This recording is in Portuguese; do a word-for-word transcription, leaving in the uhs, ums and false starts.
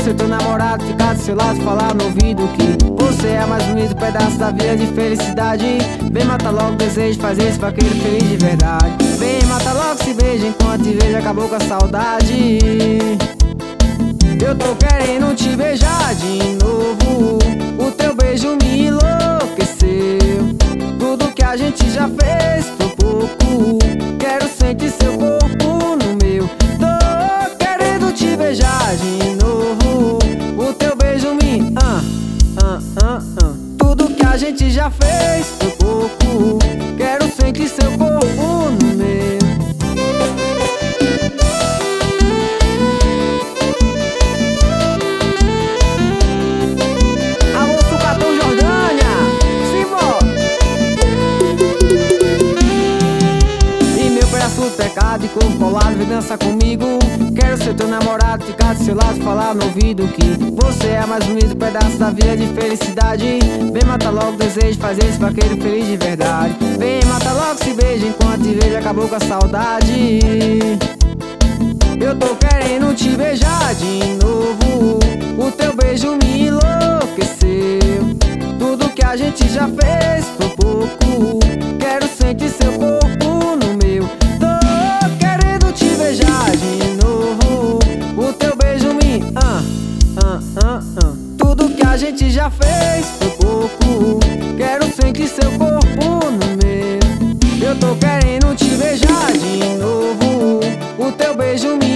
ser teu namorado, ficar do seu lado, falar no ouvido que você é mais bonito pedaço da vida de felicidade. Vem matar logo o desejo, fazer esse vaqueiro feliz de verdade. Vem matar logo, se beija enquanto te vejo, acabou com a saudade. Eu tô querendo te beijar de novo, o teu beijo me enlouqueceu. Tudo que a gente já fez foi pouco, quero sentir seu corpo no meu. Tô querendo te beijar de novo, o teu beijo me ah, ah, ah, ah. Tudo que a gente já fez foi pouco, quero sentir seu corpo no meu. Pecado e corpo colado, vem dançar comigo. Quero ser teu namorado, ficar do seu lado, falar no ouvido que você é mais bonito pedaço da vida de felicidade. Vem matar logo o desejo, fazer esse vaqueiro feliz de verdade. Vem matar logo, se beija enquanto te vejo, acabou com a saudade. Eu tô querendo te beijar de novo, o teu beijo me enlouqueceu. Tudo que a gente já fez foi pouco, quero sentir seu corpo no meu. Beijar de novo, o teu beijo me ah, ah, ah, ah. Tudo que a gente já fez foi pouco, quero sentir seu corpo no meu. Eu tô querendo te beijar de novo, o teu beijo me